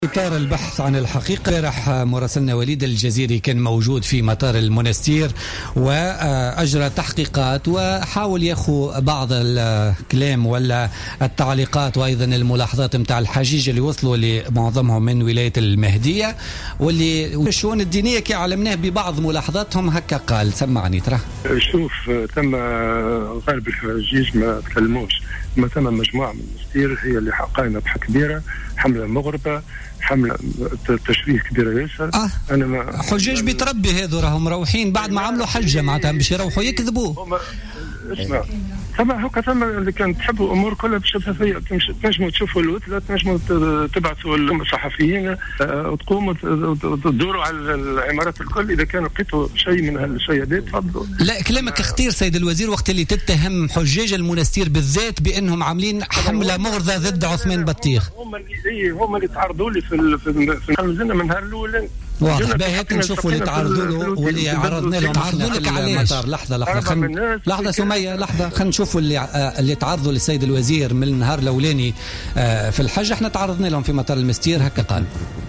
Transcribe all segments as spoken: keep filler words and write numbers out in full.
إطار البحث عن الحقيقة، امبارح مراسلنا وليد الجزيري كان موجود في مطار المنستير وأجرى تحقيقات وحاول ياخو بعض الكلام ولا التعليقات وأيضا الملاحظات متاع الحجيج اللي وصلوا لمعظمهم من ولاية المهدية واللي الشؤون الدينية كي علمناه ببعض ملاحظاتهم. هكا قال، سمعني ترى. شوف، تم غالب الحجيج ما تكلموش، ما تم مجموعة من المستير هي اللي قائمة بحق كبيرة، حملة مغربة، حملة تشويه كبيرة ياسر. آه. أنا ما حجاج بيتربي هذو راهم مروحين بعد ما عملوا حجة معناتها باش يروحوا يكذبوا. اسمع، ثم هكا ثم اللي كان تحبوا امور كلها بشفافيه، تنجموا تشوفوا الوثله، تنجموا تبعثوا الصحفيين وتقوموا تدوروا على العمارات الكل. اذا كان لقيتوا شيء من هالشيء تفضلوا. لا، كلامك اختير سيد الوزير وقت اللي تتهم حجاج المنستير بالذات بانهم عاملين حمله مغرضه ضد عثمان بطيخ. هم اللي هم اللي تعرضوا لي في في المزنه من نهار الاول. واضح بقى هيك نشوفوا اللي تعرضوا له واللي عرضنا لهم. تعرضوا لك علاش؟ لحظه لحظه خن... لحظه سميه لحظه خلينا نشوفوا اللي آه اللي تعرضوا للسيد الوزير من النهار الاولاني آه في الحج. احنا تعرضنا لهم في مطار المستير. هكا قال: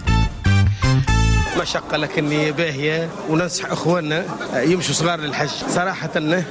مشقة لكني باهية، وننصح اخواننا يمشوا صغار للحج. صراحة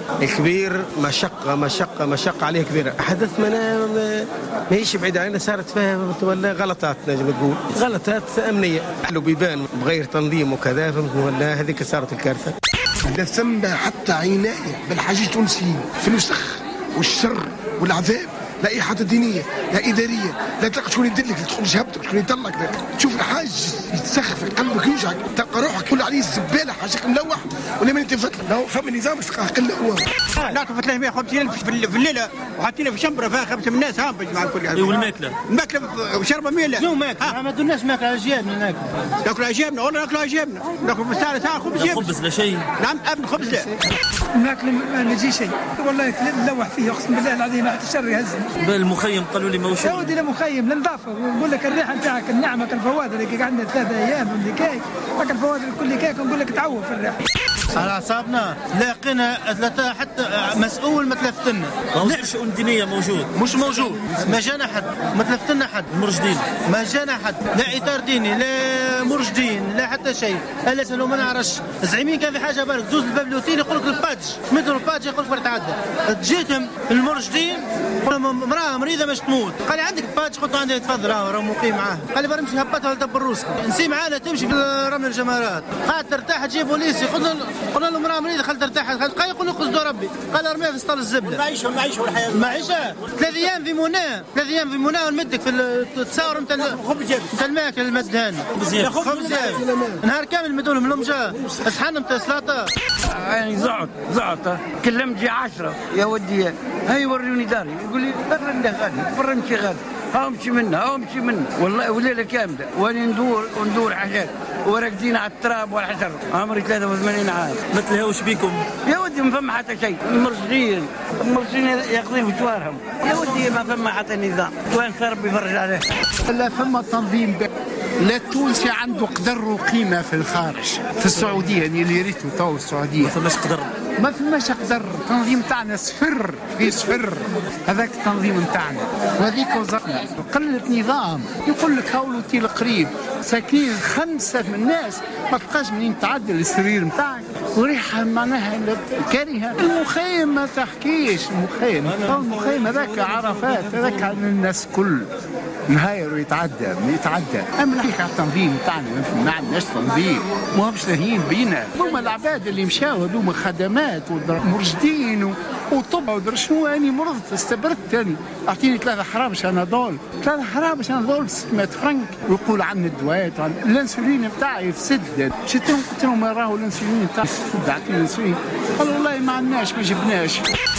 الكبير مشقة مشقة مشقة عليه كبيرة. حدث ما ماهيش بعيد علينا، صارت فيها ولا غلطات، نجم تقول غلطات أمنية، حلو بيبان بغير تنظيم وكذا، فهمت ولا هذيك صارت الكارثة. لا ثم حتى عناية بالحاجة التونسيين في الوسخ والشر والعذاب، لا إحاطة دينية لا إدارية، لا تلقى شكون يدلك، لا تدخل شهبتك، شكون يطلق لك، تشوف الحاج يتسخف قلبك يوجعك، تلقى روحك كل عليه الزبالة، حاجك ملوح ولا من تفتح. لو فما نظام مش تلقاه قله هو. نعطوا ثلاثمائة وخمسين ألف في الليلة وحاطينها في شمبرة فيها خمسة من الناس هامبج مع الكل. والماكلة الماكلة وشربة ميلة. شنو ماكلة؟ ما درناش ماكلة على جيبنا ناكل. ناكلوا على جيبنا والله ناكلوا على جيبنا. ناكلوا في الساعة ساعة خبز جيبنا. خبز لا شيء. نعم أبن خبز لا. الماكلة ما نجي شيء. والله نلوح فيه أقسم بالله العظيم حتى الشر يهزني. بالمخيم قالوا لي موجود. يا ودي لا مخيم لا نظافة، ونقول لك الريحة نتاعك النعمة كالفوادر اللي عندنا ثلاثة أيام اللي كاي، لكن الفوادر الكل كاي نقول لك تعوف في الريحة. على أعصابنا لاقينا ثلاثة حتى مسؤول ما تلفتنا. وزير الشؤون الدينية موجود. مش موجود. ما جانا حد، ما تلفتنا حد. مرشدين. ما جانا حد، لا إطار ديني، لا مرشدين، لا حتى شيء. ألا سألوا ما نعرفش. زعيمين كان في حاجة برك، دوز الباب الأوتيل يقول لك البادج، مثل البادج يقول لك تعدى. جيتهم المرشدين قلنا امرأة مريضة مش تموت، قال لي عندك البادج؟ قلت له عندي، تفضل راه مقيم معاه. قال لي برا نمشي هبطها لدبر روسك، نسي معانا تمشي في رمل الجمارات، قاعد ترتاح تجيب بوليسي. قلنا قلنا له امرأة مريضة خل ترتاح، قال يقول له قصدوا ربي، قال ارميها في سطل الزبدة. المعيشة المعيشة والحياة. المعيشة ثلاث أيام في منى، ثلاث أيام في منى ونمدك في التصاور نتاع نتاع الماكل المدهان. خبز نهار كامل مدوا لهم لمجة، اصحانا نتاع سلطة. يعني زعط زعط كلمت جي عشرة يا ودي هاي وروني داري، يقول لي برا ندخل غادي برا نمشي غادي، ها امشي منها ها امشي منها والله وليله كامله وانا ندور وندور حاجات وراكدين على التراب والحجر. عمري ثلاثة وثمانين عام. مثل هاوش بيكم يا ودي ما فما حتى شيء. المرشدين المرشدين يقضيهم شوارهم يا ودي، ما فما حتى نظام. وين ربي يفرج عليه. لا فما تنظيم. لا التونسي عنده قدر وقيمة في الخارج، في السعودية يعني اللي ريتو تو السعودية ما فماش قدر، ما فماش قدر. التنظيم تاعنا صفر في صفر، هذاك التنظيم تاعنا وهذيك وزارتنا قلة نظام. يقول لك هاولوتي القريب ساكنين خمسة من الناس ما تلقاش منين تعدل السرير نتاعك وريحة معناها كارهة. المخيم ما تحكيش، المخيم المخيم هذاك عرفات، هذاك عن الناس كل نهاير ويتعدى يتعدى. اما نحكي على التنظيم تاعنا ما عندناش تنظيم، ما همش لاهيين بينا. هما العباد اللي مشاو هذوما خدمات ومرشدين وطب ودر شنو. اني مرضت استبرت ثاني، اعطيني ثلاثة حرابش انا دول، ثلاثة حرابش انا دول ستمائة فرنك، ويقول عن الدواء عن الانسولين بتاعي يفسد. شفت لهم قلت لهم راهو الانسولين بتاعي يفسد، اعطيني الانسولين. قالوا والله ما عندناش ما جبناش.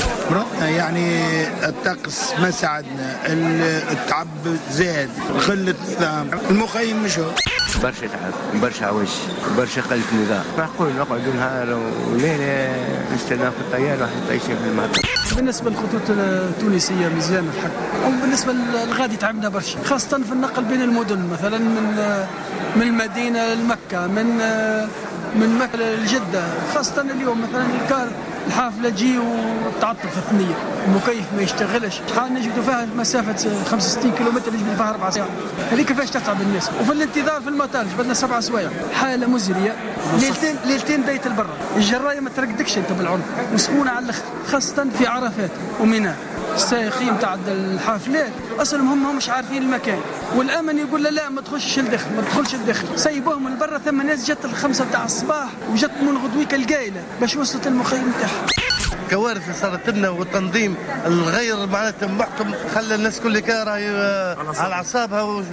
يعني الطقس ما ساعدنا، التعب زاد، قلة الثام، المخيم مشوا برشا تعب برشا عوش برشا قلة نظام. معقول نقعدوا نهار وليلة نستنى في الطيارة حتى يشوف المطر. بالنسبة للخطوط التونسية مزيانة الحق، وبالنسبة للغادي تعبنا برشا، خاصة في النقل بين المدن، مثلا من من المدينة لمكة، من من مكة لجدة، خاصة اليوم مثلا الكار الحافلة تجي وتعطل في الثنية، المكيف ما يشتغلش، شحال نجبدوا فيها مسافة خمسة وستين كيلومتر نجبدوا فيها أربع ساعات، هذه كيفاش تتعب الناس؟ وفي الانتظار في المطار جبدنا سبع سوايع، حالة مزرية، ليلتين ليلتين دايت البرة، الجراية ما ترقدكش أنت بالعنف، وسخونة على الأخ، خاصة في عرفات ومنى. السائقين تاع الحافلات اصلهم هم مش عارفين المكان، والامن يقول لا لا ما تخشش الدخل ما تدخلش الدخل، سيبوهم من برا. ثم ناس جت الخمسة تاع الصباح وجت من غدويك القايله باش وصلت المخيم تاعها. كوارث صارت لنا، والتنظيم الغير معناتها محكم خلى الناس كل كاره على اعصابها و...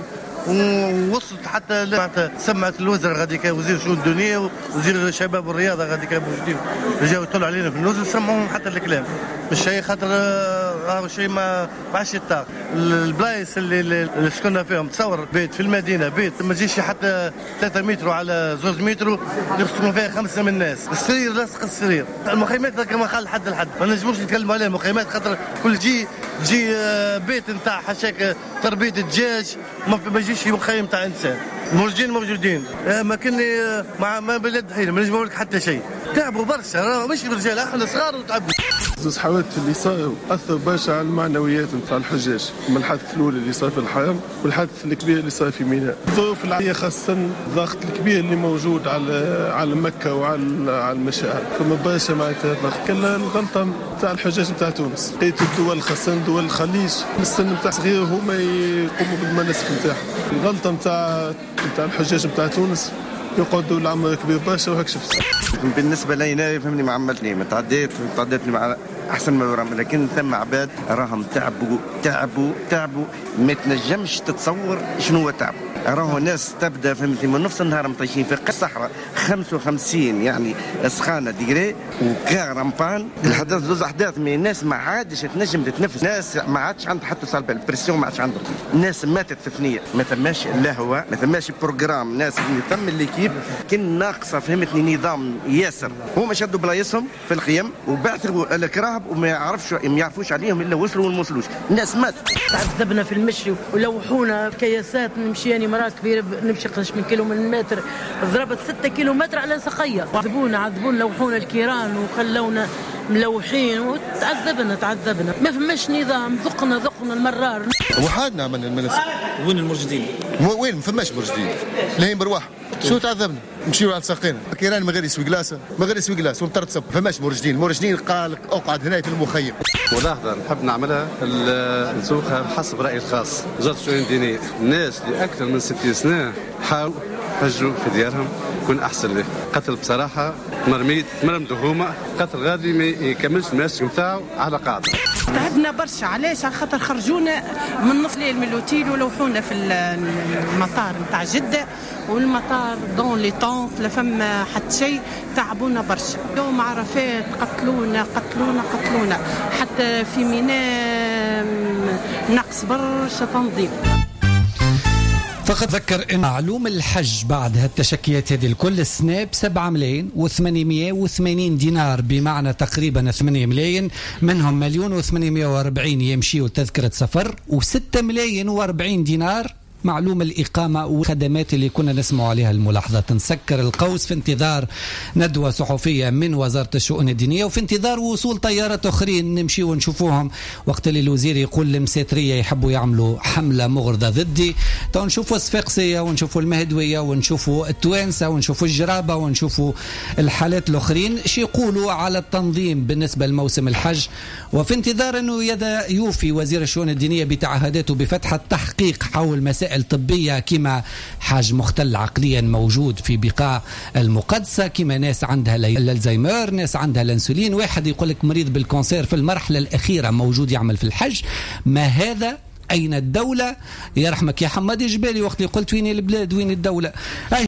ووصلت حتى معناتها سمعت الوزراء غادي كان وزير شؤون الدنيا ووزير الشباب والرياضه غادي كانوا موجودين، جاوا يطلعوا علينا في النزل سمعوهم حتى الكلام بالشيء، خاطر راهو شيء ما عادش يطاق. البلايص اللي, اللي سكننا فيهم تصور بيت في المدينه، بيت ما تجيش حتى ثلاثة متر على زوز متر يسكنوا فيها خمسه من الناس، السرير لاصق السرير. المخيمات كما قال حد لحد ما نجموش نتكلموا عليها المخيمات، خاطر كل جي جي بيت نتاع حشاك تربيه الدجاج ما يجيش مخيم تاع انسان. المرجين موجودين، ما كني مع ما بلاد حين ما نجموا لك حتى شيء، تعبوا برشا، راه مش رجال احنا صغار وتعبوا. زوج حوادث اللي صاروا اثروا برشا على المعنويات نتاع الحجاج، من الحادث الاول اللي صار في الحرم والحادث الكبير اللي صار في ميناء. الظروف العاليه خاصه الضغط الكبير اللي موجود على على مكه وعلى على المشاعر، فما برشا معناتها ضغط. كان الغلطه نتاع الحجاج نتاع تونس، لقيت الدول خاصه دول الخليج السن نتاع صغير هما يقوموا بالمناسك نتاعهم. الغلطه نتاع نتاع الحجاج نتاع تونس يقعدوا العمر كبير برشا وهك شفت. بالنسبه لي فهمني ما عملتني ما تعديت تعديتني مع احسن ما يرام، لكن ثم عباد راهم تعبوا تعبوا تعبوا ما تنجمش تتصور شنو هو تعب. راهو ناس تبدا فهمتني من نص النهار مطيشين في الصحراء خمسة وخمسين يعني سخانه ديجري وكا رامبان. الحدث زوز احداث من الناس ما عادش تنجم تتنفس، ناس ما عادش عندها حتى صلب البريسيون ما عادش عندهم، الناس ماتت في ثنيه، ما ثماش الهوى ما ثماش بروجرام، ناس تم الليكيب كان ناقصه فهمتني نظام ياسر. هما شدوا بلايصهم في الخيم وبعثوا الكراهب وما يعرفش ما يعرفوش عليهم الا وصلوا وما وصلوش، الناس ماتت. تعذبنا في المشي ولوحونا كياسات نمشي يعني مرات كبيره نمشي قرش من كيلو من متر، ضربت ستة كيلو متر على سقيه، عذبونا عذبونا لوحونا الكيران وخلونا ملوحين وتعذبنا تعذبنا، ما فماش نظام، ذقنا ذقنا المرار. وحدنا عملنا المناسك. وين المرشدين؟ وين ما فماش مرشدين، لاهين برواح. شو تعذبنا؟ نمشيو على ساقينا، كيران ما غير يسوي قلاسه، ما غير يسوي قلاس ومطر تصب، فماش مرشدين، المرشدين قال لك اقعد هنا في المخيم. ملاحظه نحب نعملها نسوقها بحسب رايي الخاص، وزاره الشؤون الدينيه، الناس اللي اكثر من ستين سنه حاولوا حجوا في ديارهم يكون احسن له، قتل بصراحه مرميت مرمدوا هما، قتل غادي ما يكملش المناسك نتاعو على قاعده. تعبنا برشا، علاش؟ على خاطر خرجونا من نص ليل من الاوتيل ولوحونا في المطار نتاع جده، والمطار دون لي طونت لا فما حتى شيء، تعبونا برشا. يوم عرفات قتلونا قتلونا قتلونا، حتى في ميناء نقص برشا تنظيم. فقط ذكر ان معلوم الحج بعد هالتشكيات هذه الكل السنة بسبعة ملايين وثمانمائة وثمانين دينار، بمعنى تقريبا ثمانية ملايين، منهم مليون وثمانمائة وأربعين يمشيوا تذكرة سفر، وستة ملايين وأربعين دينار معلوم الإقامة والخدمات اللي كنا نسمع عليها الملاحظة. نسكر القوس في انتظار ندوة صحفية من وزارة الشؤون الدينية، وفي انتظار وصول طيارات أخرين نمشي ونشوفوهم وقت اللي الوزير يقول المساترية يحبوا يعملوا حملة مغرضة ضدي. تو نشوفوا الصفاقسية ونشوفوا المهدوية ونشوفوا التوانسة ونشوفوا الجرابة ونشوفوا الحالات الأخرين شي يقولوا على التنظيم بالنسبة لموسم الحج، وفي انتظار أنه يدا يوفي وزير الشؤون الدينية بتعهداته بفتح التحقيق حول مسائل طبية كما حاج مختل عقليا موجود في بقاع المقدسة، كما ناس عندها الالزهايمر، ناس عندها الانسولين، واحد يقول لك مريض بالكونسير في المرحلة الأخيرة موجود يعمل في الحج. ما هذا؟ أين الدولة؟ يرحمك يا حمادي جبالي وقت اللي قلت وين البلاد وين الدولة؟